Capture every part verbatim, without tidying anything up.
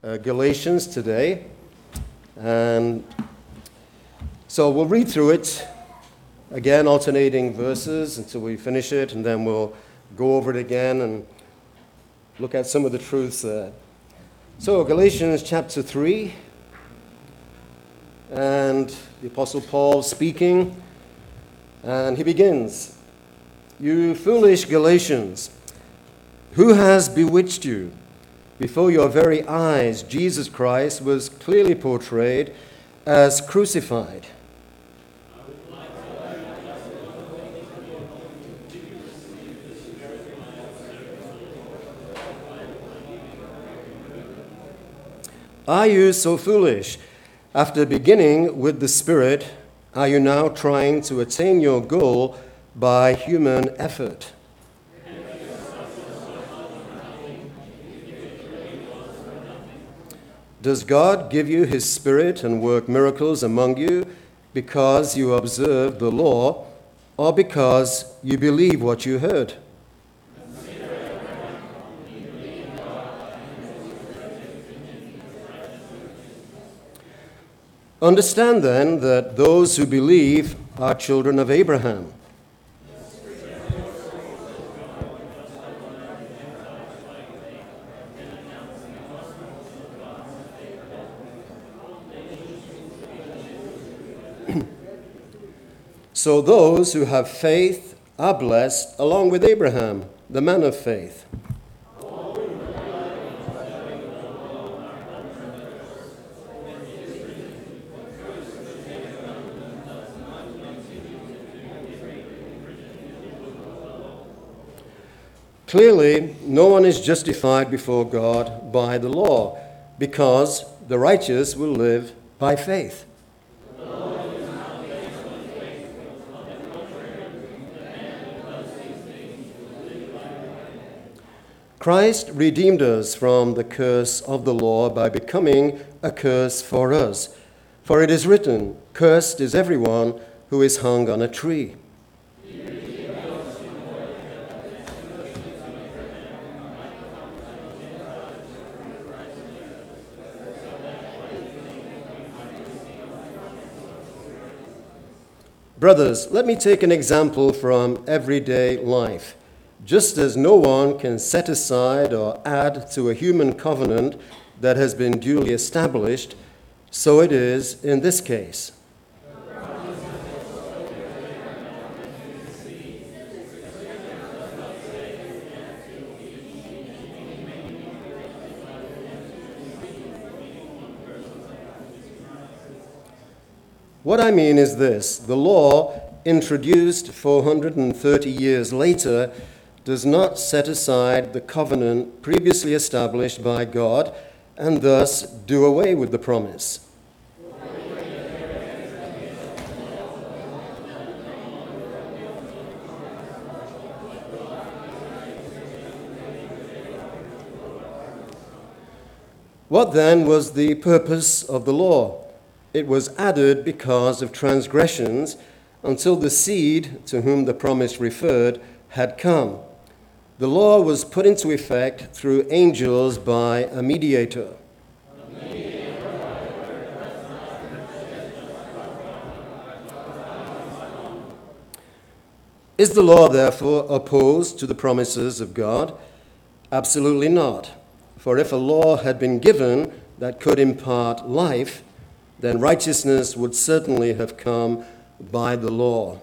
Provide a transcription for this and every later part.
uh, Galatians today, and so we'll read through it again, alternating verses until we finish it, and then we'll go over it again and look at some of the truths there. So Galatians chapter three, and the Apostle Paul speaking, and he begins, "You foolish Galatians, who has bewitched you? Before your very eyes, Jesus Christ was clearly portrayed as crucified. Are you so foolish? After beginning with the Spirit, are you now trying to attain your goal by human effort? Does God give you his Spirit and work miracles among you because you observe the law or because you believe what you heard? Understand then that those who believe are children of Abraham. So those who have faith are blessed along with Abraham, the man of faith. Clearly, no one is justified before God by the law, because the righteous will live by faith. Christ redeemed us from the curse of the law by becoming a curse for us. For it is written, "Cursed is everyone who is hung on a tree." Brothers, let me take an example from everyday life. Just as no one can set aside or add to a human covenant that has been duly established, so it is in this case. What I mean is this: the law, introduced four hundred thirty years later, does not set aside the covenant previously established by God and thus do away with the promise. What then was the purpose of the law? It was added because of transgressions until the seed to whom the promise referred had come. The law was put into effect through angels by a mediator. Is the law therefore opposed to the promises of God? Absolutely not. For if a law had been given that could impart life, then righteousness would certainly have come by the law.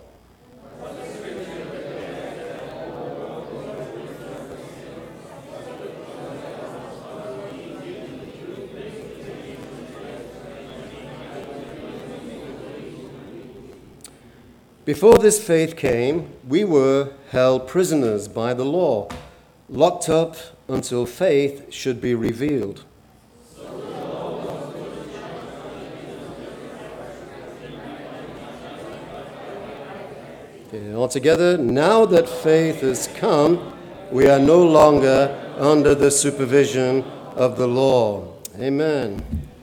Before this faith came, we were held prisoners by the law, locked up until faith should be revealed. Okay, altogether, now that faith has come, we are no longer under the supervision of the law. Amen.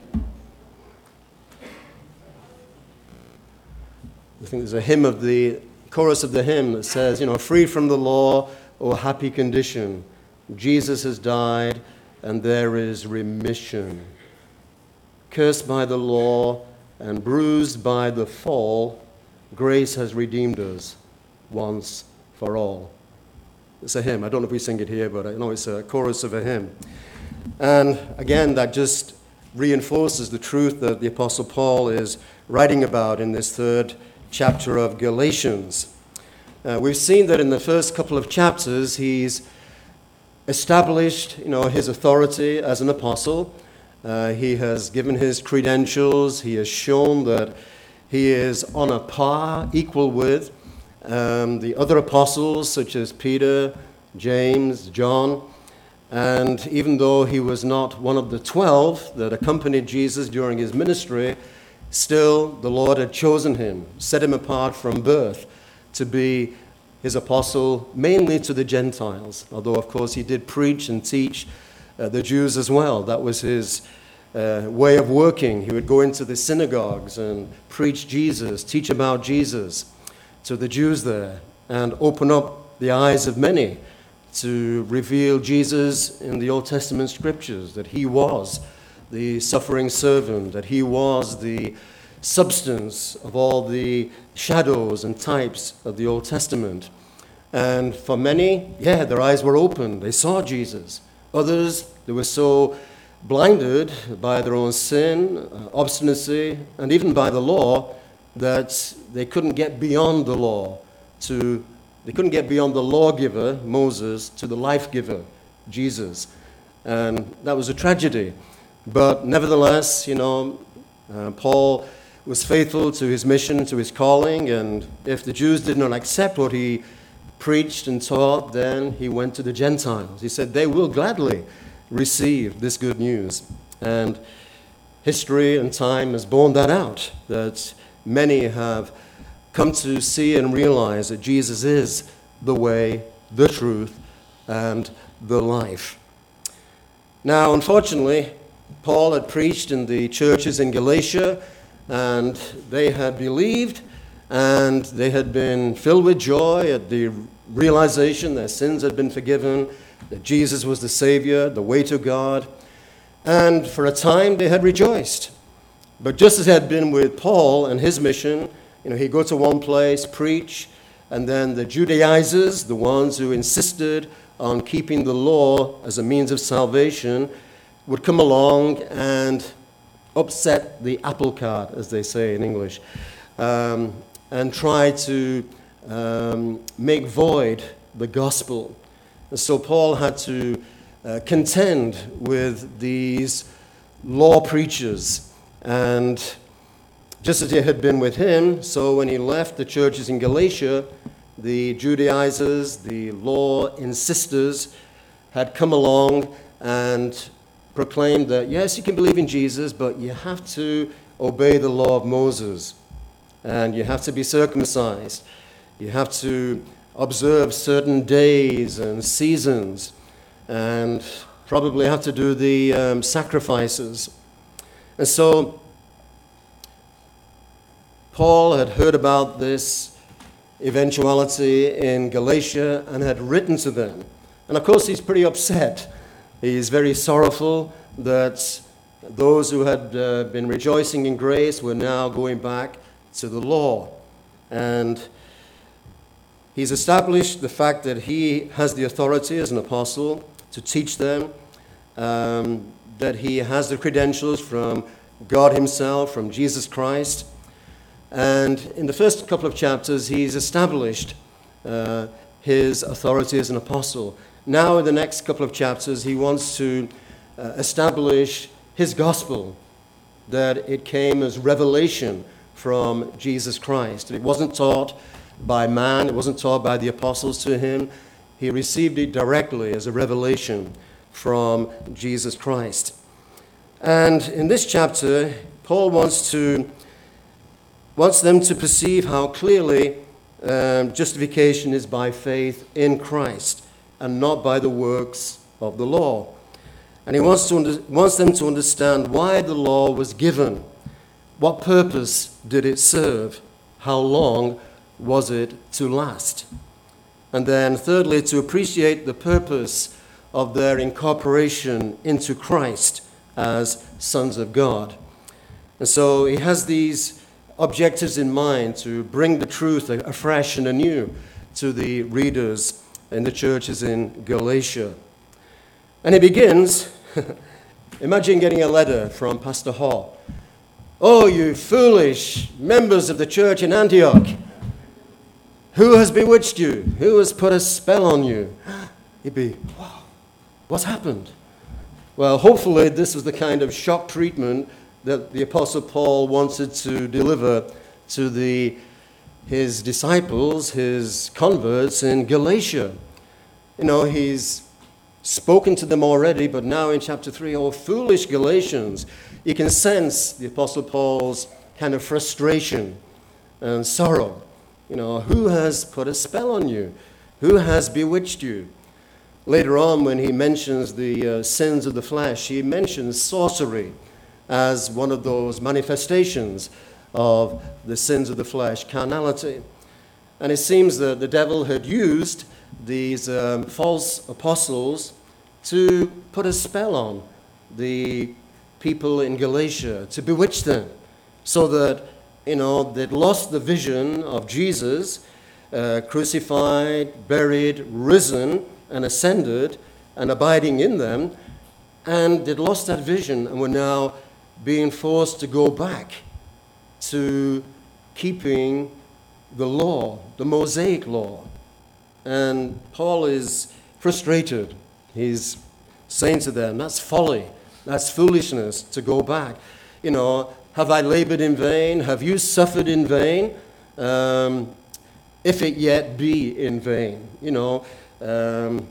I think there's a hymn of the chorus of the hymn that says, you know, free from the law, or happy condition. Jesus has died, and there is remission. Cursed by the law and bruised by the fall, grace has redeemed us once for all. It's a hymn. I don't know if we sing it here, but I know it's a chorus of a hymn. And again, that just reinforces the truth that the Apostle Paul is writing about in this third chapter of Galatians. Uh, we've seen that in the first couple of chapters, he's established, you know, his authority as an apostle. Uh, he has given his credentials. He has shown that he is on a par, equal with um, the other apostles, such as Peter, James, John. And even though he was not one of the twelve that accompanied Jesus during his ministry, still the Lord had chosen him, set him apart from birth to be his apostle, mainly to the Gentiles, although, of course, he did preach and teach uh, the Jews as well. That was his uh, way of working. He would go into the synagogues and preach Jesus, teach about Jesus to the Jews there, and open up the eyes of many to reveal Jesus in the Old Testament scriptures, that he was the suffering servant, that he was the substance of all the shadows and types of the Old Testament. And for many, yeah, their eyes were opened. They saw Jesus. Others, they were so blinded by their own sin, uh, obstinacy, and even by the law that they couldn't get beyond the law to, they couldn't get beyond the lawgiver, Moses, to the life giver, Jesus. And that was a tragedy. But nevertheless, you know, uh, Paul was faithful to his mission, to his calling, and if the Jews did not accept what he preached and taught, then he went to the Gentiles. He said they will gladly receive this good news. And history and time has borne that out, that many have come to see and realize that Jesus is the way, the truth, and the life. Now, unfortunately, Paul had preached in the churches in Galatia, and they had believed, and they had been filled with joy at the realization their sins had been forgiven, that Jesus was the Savior, the way to God. And for a time, they had rejoiced. But just as it had been with Paul and his mission, you know, he'd go to one place, preach, and then the Judaizers, the ones who insisted on keeping the law as a means of salvation, would come along and upset the apple cart, as they say in English, um, and try to um, make void the gospel. And so Paul had to uh, contend with these law preachers. And just as it had been with him, so when he left the churches in Galatia, the Judaizers, the law insisters, had come along and proclaimed that, yes, you can believe in Jesus, but you have to obey the law of Moses. And you have to be circumcised. You have to observe certain days and seasons, and probably have to do the um, sacrifices. And so Paul had heard about this eventuality in Galatia and had written to them. And of course, he's pretty upset. He's very sorrowful that those who had uh, been rejoicing in grace were now going back to the law. And he's established the fact that he has the authority as an apostle to teach them, um, that he has the credentials from God himself, from Jesus Christ. And in the first couple of chapters, he's established uh, his authority as an apostle. Now, in the next couple of chapters, he wants to uh, establish his gospel, that it came as revelation from Jesus Christ. It wasn't taught by man, it wasn't taught by the apostles to him. He received it directly as a revelation from Jesus Christ. And in this chapter, Paul wants to wants them to perceive how clearly um, justification is by faith in Christ and not by the works of the law. And he wants to under, wants them to understand why the law was given. What purpose did it serve? How long was it to last? And then thirdly, to appreciate the purpose of their incorporation into Christ as sons of God. And so he has these objectives in mind to bring the truth afresh and anew to the readers in the churches in Galatia. And he begins, imagine getting a letter from Pastor Hall. "Oh, you foolish members of the church in Antioch, who has bewitched you? Who has put a spell on you?" He'd be, "Wow, what's happened?" Well, hopefully this was the kind of shock treatment that the Apostle Paul wanted to deliver to the, his disciples, his converts in Galatia. You know, he's spoken to them already, but now in chapter three, "Oh, foolish Galatians," you can sense the Apostle Paul's kind of frustration and sorrow. You know, who has put a spell on you? Who has bewitched you? Later on, when he mentions the uh, sins of the flesh, he mentions sorcery as one of those manifestations of the sins of the flesh, carnality. And it seems that the devil had used these um, false apostles to put a spell on the people in Galatia, to bewitch them, so that, you know, they'd lost the vision of Jesus, uh, crucified, buried, risen, and ascended, and abiding in them, and they'd lost that vision and were now being forced to go back to keeping the law, the Mosaic law. And Paul is frustrated. He's saying to them, that's folly, that's foolishness to go back. You know, have I labored in vain? Have you suffered in vain? Um, if it yet be in vain. You know, um,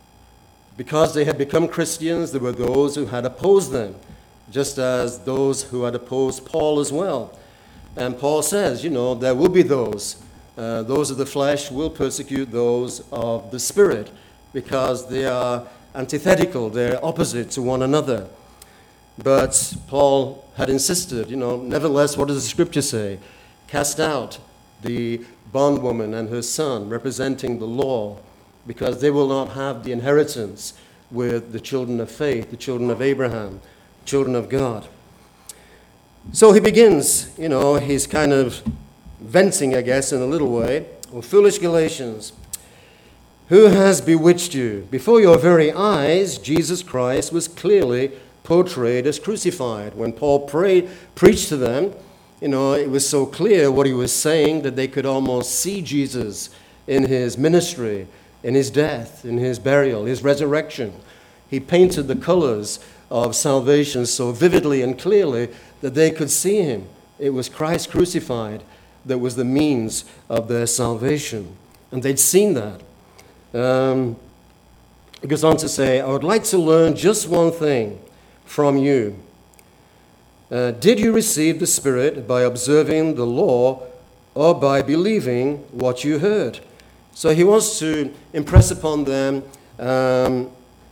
because they had become Christians, there were those who had opposed them, just as those who had opposed Paul as well. And Paul says, you know, there will be those. Uh, those of the flesh will persecute those of the Spirit because they are antithetical, they're opposite to one another. But Paul had insisted, you know, nevertheless, what does the Scripture say? Cast out the bondwoman and her son, representing the law, because they will not have the inheritance with the children of faith, the children of Abraham, children of God. So he begins, you know, he's kind of venting, I guess, in a little way. "Oh, foolish Galatians, who has bewitched you? Before your very eyes, Jesus Christ was clearly portrayed as crucified." When Paul prayed, preached to them, you know, it was so clear what he was saying that they could almost see Jesus in his ministry, in his death, in his burial, his resurrection. He painted the colors of salvation so vividly and clearly that they could see him. It was Christ crucified that was the means of their salvation. And they'd seen that. Um, it goes on to say, "I would like to learn just one thing from you. Uh, did you receive the Spirit by observing the law or by believing what you heard?" So he wants to impress upon them um,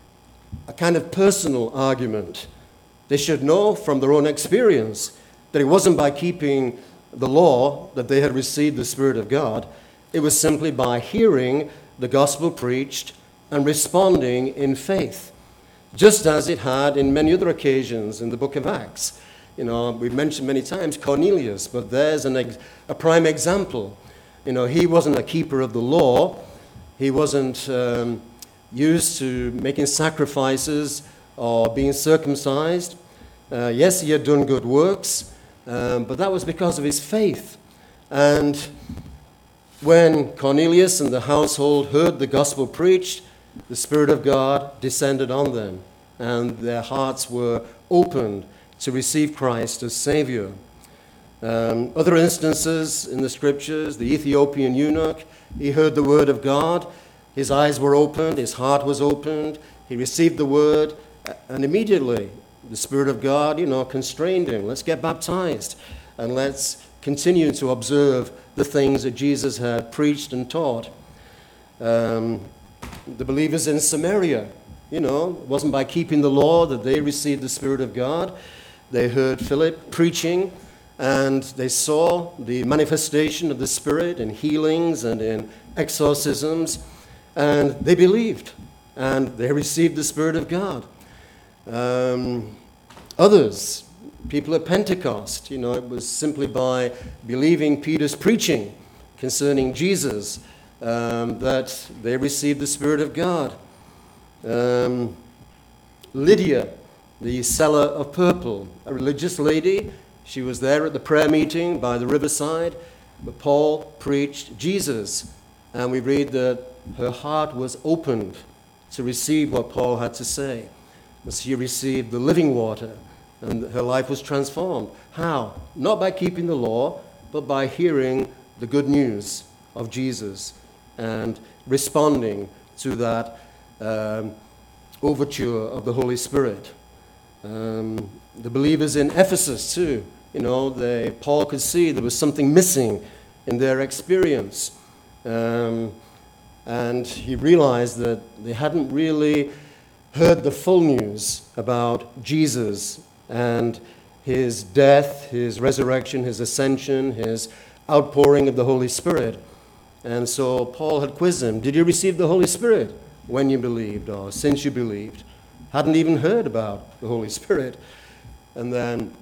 a kind of personal argument. They should know from their own experience that it wasn't by keeping the law that they had received the Spirit of God. It was simply by hearing the gospel preached and responding in faith, just as it had in many other occasions in the book of Acts. You know, we've mentioned many times Cornelius, but there's an ex- a prime example. You know, he wasn't a keeper of the law. He wasn't um, used to making sacrifices or being circumcised. Uh, yes, he had done good works, um, but that was because of his faith. And when Cornelius and the household heard the gospel preached, the Spirit of God descended on them, and their hearts were opened to receive Christ as Savior. Um, other instances in the Scriptures, the Ethiopian eunuch, he heard the word of God, his eyes were opened, his heart was opened, he received the word, and immediately the Spirit of God, you know, constrained him. Let's get baptized, and let's continue to observe the things that Jesus had preached and taught. Um, the believers in Samaria, you know, it wasn't by keeping the law that they received the Spirit of God. They heard Philip preaching, and they saw the manifestation of the Spirit in healings and in exorcisms, and they believed. and they received the Spirit of God. Um, others, people at Pentecost, you know, it was simply by believing Peter's preaching concerning Jesus um, that they received the Spirit of God. Um, Lydia, the seller of purple, a religious lady, she was there at the prayer meeting by the riverside, but Paul preached Jesus, and we read that her heart was opened to receive what Paul had to say. And she received the living water, and her life was transformed. How? Not by keeping the law, but by hearing the good news of Jesus and responding to that um, overture of the Holy Spirit. Um, the believers in Ephesus too, you know, they, Paul could see there was something missing in their experience. Um, and he realized that they hadn't really heard the full news about Jesus and his death, his resurrection, his ascension, his outpouring of the Holy Spirit. And so Paul had quizzed him, did you receive the Holy Spirit when you believed or since you believed? Hadn't even heard about the Holy Spirit. And then,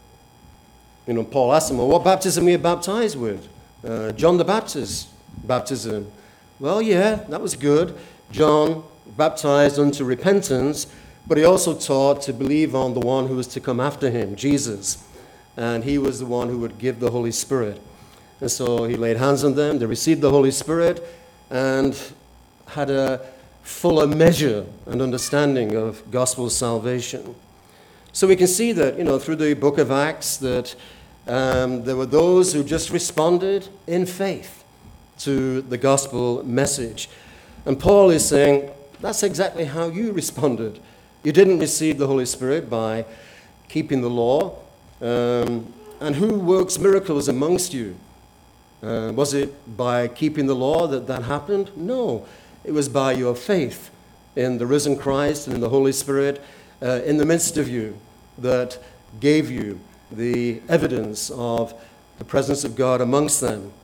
you know, Paul asked him, well, what baptism were you baptized with? Uh, John the Baptist's baptism. Well, yeah, that was good. John baptized unto repentance, but he also taught to believe on the one who was to come after him, Jesus. And he was the one who would give the Holy Spirit. And so he laid hands on them, they received the Holy Spirit, and had a fuller measure and understanding of gospel salvation. So we can see that, you know, through the book of Acts, that um, there were those who just responded in faith to the gospel message. And Paul is saying, that's exactly how you responded. You didn't receive the Holy Spirit by keeping the law. Um, and who works miracles amongst you? Uh, was it by keeping the law that that happened? No. It was by your faith in the risen Christ and in the Holy Spirit uh, in the midst of you that gave you the evidence of the presence of God amongst them.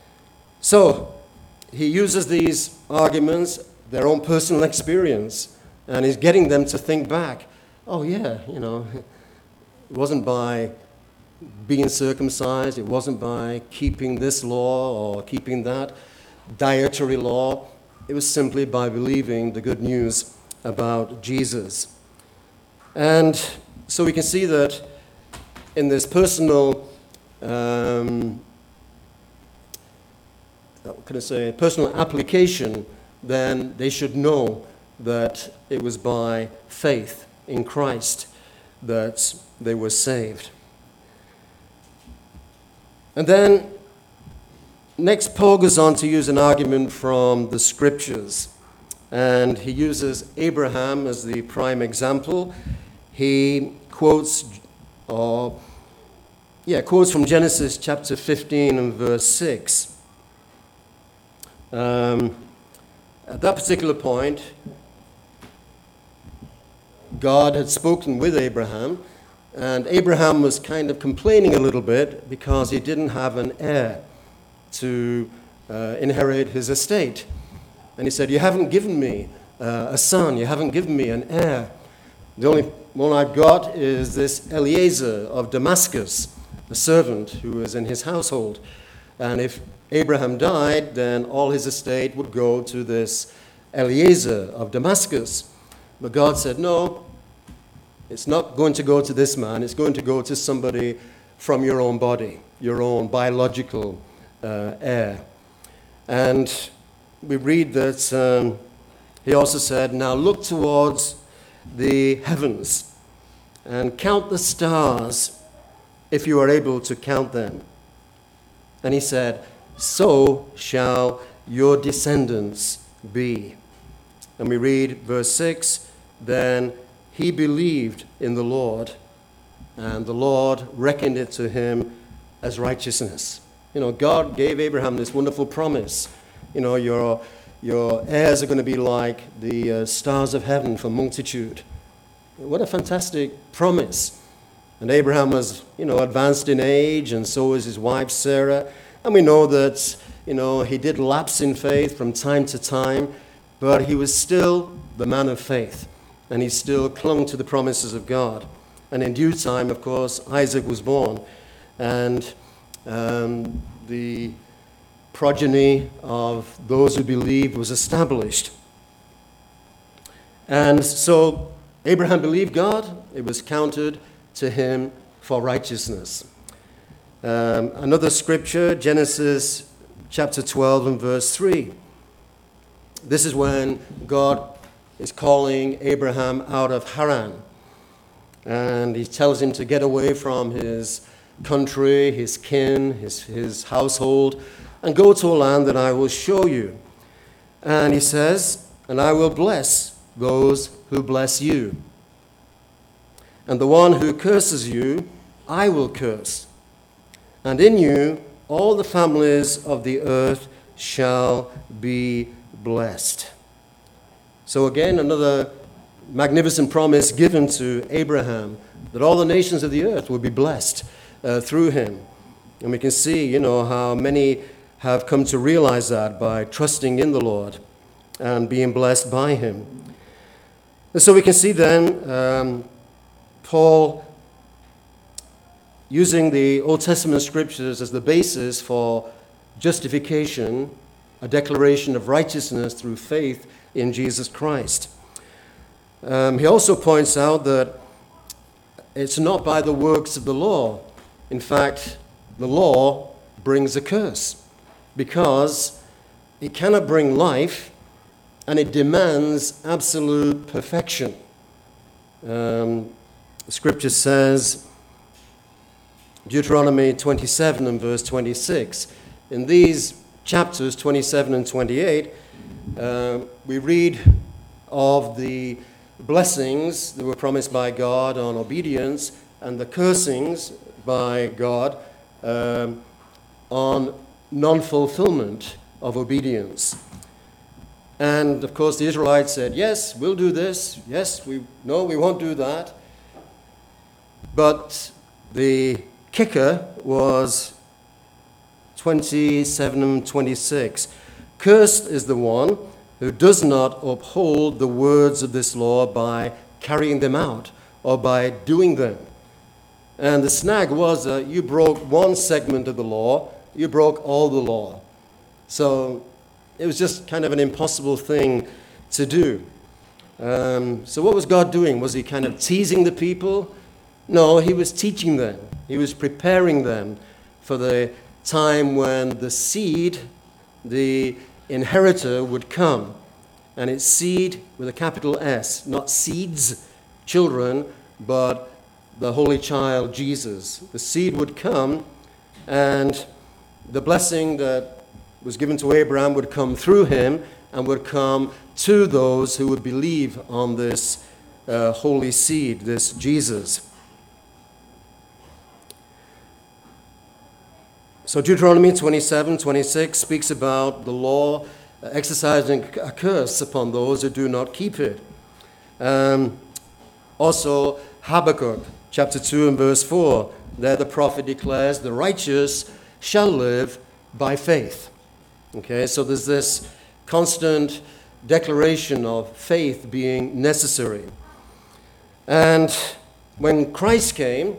So he uses these arguments, their own personal experience, and he's getting them to think back. Oh yeah, you know, it wasn't by being circumcised, it wasn't by keeping this law or keeping that dietary law. It was simply by believing the good news about Jesus. And so we can see that in this personal, um, what can I say, personal application, then they should know that it was by faith in Christ that they were saved. And then next, Paul goes on to use an argument from the Scriptures, and he uses Abraham as the prime example. He quotes, or yeah, quotes from Genesis chapter fifteen and verse six. Um, at that particular point, God had spoken with Abraham, and Abraham was kind of complaining a little bit because he didn't have an heir to uh, inherit his estate. And he said, you haven't given me uh, a son, you haven't given me an heir. The only one I've got is this Eliezer of Damascus, a servant who was in his household. And if Abraham died, then all his estate would go to this Eliezer of Damascus. But God said, no, it's not going to go to this man, it's going to go to somebody from your own body, your own biological uh, heir. And we read that um, he also said, now look towards the heavens and count the stars if you are able to count them. And he said, so shall your descendants be. And we read verse six, then he believed in the Lord, and the Lord reckoned it to him as righteousness. You know, God gave Abraham this wonderful promise. You know, your, your heirs are going to be like the uh, stars of heaven for multitude. What a fantastic promise. And Abraham was, you know, advanced in age, and so was his wife Sarah. And we know that, you know, he did lapse in faith from time to time, but he was still the man of faith, and he still clung to the promises of God. And in due time, of course, Isaac was born, and um, the progeny of those who believed was established. And so Abraham believed God. It was counted to him for righteousness. Um, another scripture, Genesis chapter twelve and verse three. This is when God is calling Abraham out of Haran. And he tells him to get away from his country, his kin, his, his household, and go to a land that I will show you. And he says, and I will bless those who bless you. And the one who curses you, I will curse. And in you, all the families of the earth shall be blessed. So again, another magnificent promise given to Abraham, that all the nations of the earth will be blessed uh, through him. And we can see, you know, how many have come to realize that by trusting in the Lord and being blessed by him. And so we can see then um, Paul using the Old Testament scriptures as the basis for justification, a declaration of righteousness through faith in Jesus Christ. Um, he also points out that it's not by the works of the law. In fact, the law brings a curse because it cannot bring life and it demands absolute perfection. Um, the scripture says, Deuteronomy twenty-seven and verse twenty-six, in these chapters twenty-seven and twenty-eight, uh, we read of the blessings that were promised by God on obedience and the cursings by God um, on non-fulfillment of obedience. And of course the Israelites said, yes, we'll do this. Yes, we no, we won't do that. But the kicker was twenty-seven and twenty-six. Cursed is the one who does not uphold the words of this law by carrying them out or by doing them. And the snag was that you broke one segment of the law, you broke all the law. So it was just kind of an impossible thing to do. Um, so what was God doing? Was he kind of teasing the people? No, he was teaching them. He was preparing them for the time when the seed, the inheritor, would come. And it's seed with a capital S, not seeds, children, but the Holy Child, Jesus. The seed would come, and the blessing that was given to Abraham would come through him and would come to those who would believe on this uh, holy seed, this Jesus. So Deuteronomy twenty-seven, twenty-six speaks about the law exercising a curse upon those who do not keep it. Um, also, Habakkuk chapter two and verse four, there the prophet declares, the righteous shall live by faith. Okay, so there's this constant declaration of faith being necessary. And when Christ came,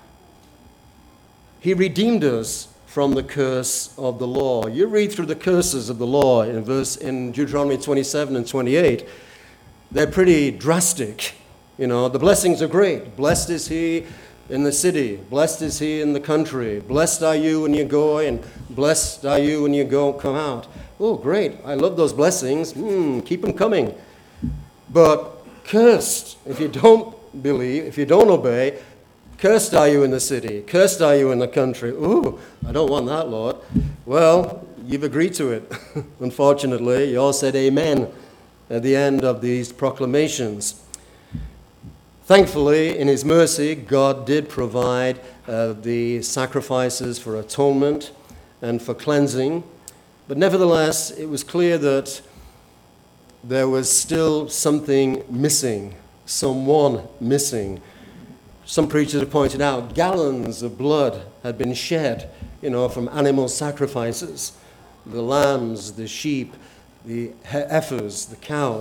he redeemed us from the curse of the law. You read through the curses of the law in verse in Deuteronomy twenty-seven and twenty-eight. They're pretty drastic. You know, the blessings are great. Blessed is he in the city. Blessed is he in the country. Blessed are you when you go in. Blessed are you when you go come out. Oh, great. I love those blessings. Hmm, keep them coming. But cursed if you don't believe, if you don't obey. Cursed are you in the city. Cursed are you in the country. Ooh, I don't want that, Lord. Well, you've agreed to it. Unfortunately, you all said amen at the end of these proclamations. Thankfully, in his mercy, God did provide uh, the sacrifices for atonement and for cleansing. But nevertheless, it was clear that there was still something missing, someone missing. Some preachers have pointed out gallons of blood had been shed, you know, from animal sacrifices, the lambs, the sheep, the heifers, the cows.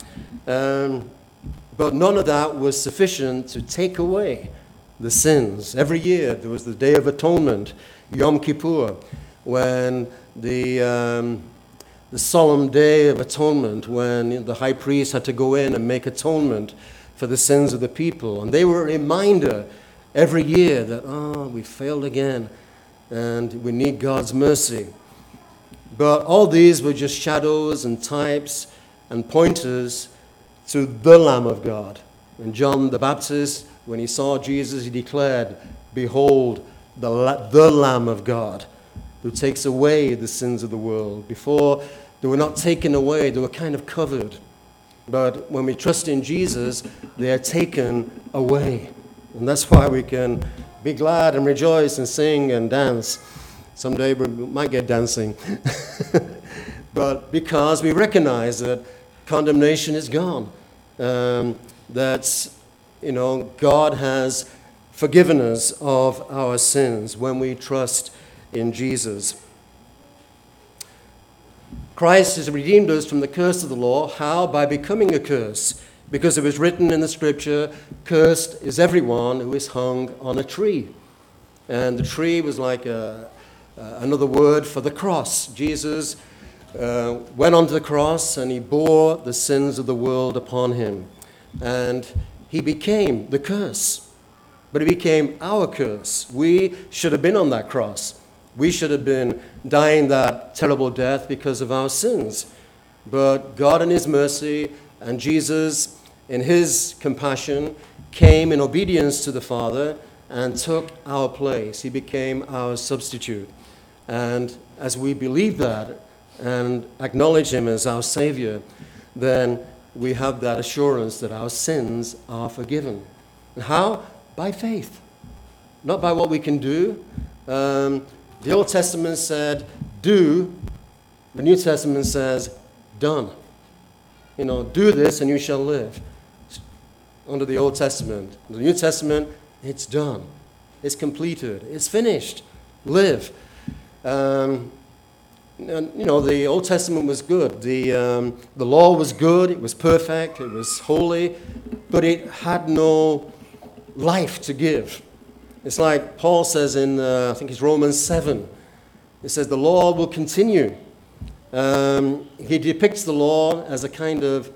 Um, but none of that was sufficient to take away the sins. Every year there was the Day of Atonement, Yom Kippur, when the, um, the solemn Day of Atonement, when the high priest had to go in and make atonement for the sins of the people. And they were a reminder every year that, oh, we failed again, and we need God's mercy. But all these were just shadows and types and pointers to the Lamb of God. And John the Baptist, when he saw Jesus, he declared, "Behold, the, La- the Lamb of God, who takes away the sins of the world." Before, they were not taken away, they were kind of covered. But when we trust in Jesus, they are taken away. And that's why we can be glad and rejoice and sing and dance. Someday we might get dancing. But because we recognize that condemnation is gone. Um, that, you know, God has forgiven us of our sins when we trust in Jesus. Christ has redeemed us from the curse of the law. How? By becoming a curse. Because it was written in the scripture, "Cursed is everyone who is hung on a tree." And the tree was like a, uh, another word for the cross. Jesus uh, went onto the cross and he bore the sins of the world upon him. And he became the curse. But he became our curse. We should have been on that cross. We should have been dying that terrible death because of our sins. But God in his mercy and Jesus in his compassion came in obedience to the Father and took our place. He became our substitute. And as we believe that and acknowledge him as our Savior, then we have that assurance that our sins are forgiven. And how? By faith. Not by what we can do. Um, the Old Testament said, do. The New Testament says, done. You know, do this and you shall live. Under the Old Testament. The New Testament, it's done. It's completed. It's finished. Live. Um, and, you know, the Old Testament was good. The, um, the law was good. It was perfect. It was holy. But it had no life to give. It's like Paul says in, uh, I think it's Romans seven. It says the law will continue. Um, he depicts the law as a kind of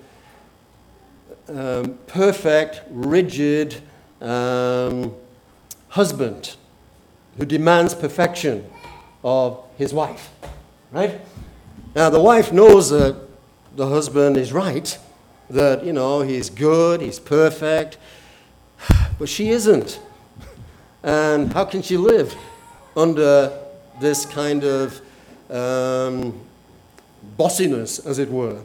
um, perfect, rigid um, husband who demands perfection of his wife, right? Now, the wife knows that the husband is right, that, you know, he's good, he's perfect, but she isn't. And how can she live under this kind of um, bossiness, as it were?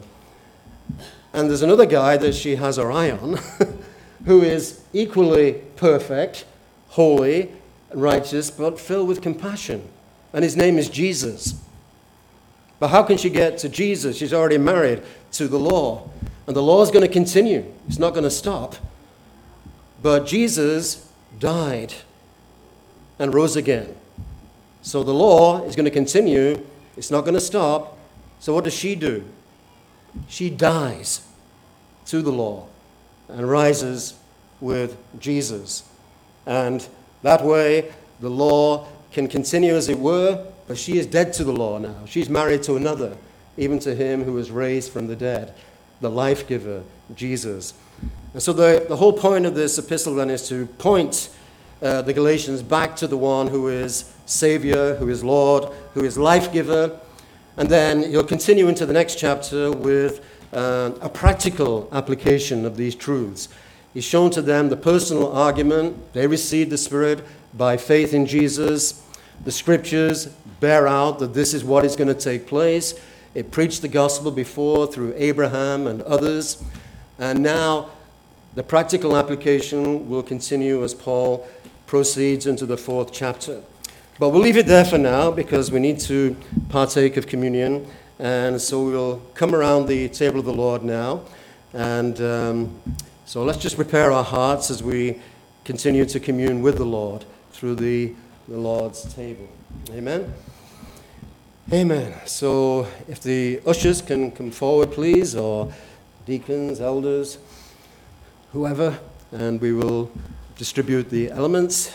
And there's another guy that she has her eye on who is equally perfect, holy, righteous, but filled with compassion. And his name is Jesus. But how can she get to Jesus? She's already married to the law. And the law is going to continue. It's not going to stop. But Jesus died and rose again. So the law is going to continue. It's not going to stop. So what does she do? She dies to the law and rises with Jesus. And that way, the law can continue as it were, but she is dead to the law now. She's married to another, even to him who was raised from the dead, the life giver, Jesus. And so the, the whole point of this epistle then is to point uh, the Galatians back to the one who is Savior, who is Lord, who is life giver. And then he'll continue into the next chapter with uh, a practical application of these truths. He's shown to them the personal argument. They received the Spirit by faith in Jesus. The Scriptures bear out that this is what is going to take place. It preached the gospel before through Abraham and others. And now the practical application will continue as Paul proceeds into the fourth chapter. But we'll leave it there for now because we need to partake of communion. And so we'll come around the table of the Lord now. And um, so let's just prepare our hearts as we continue to commune with the Lord through the, the Lord's table. Amen? Amen. So if the ushers can come forward, please, or deacons, elders, whoever, and we will distribute the elements.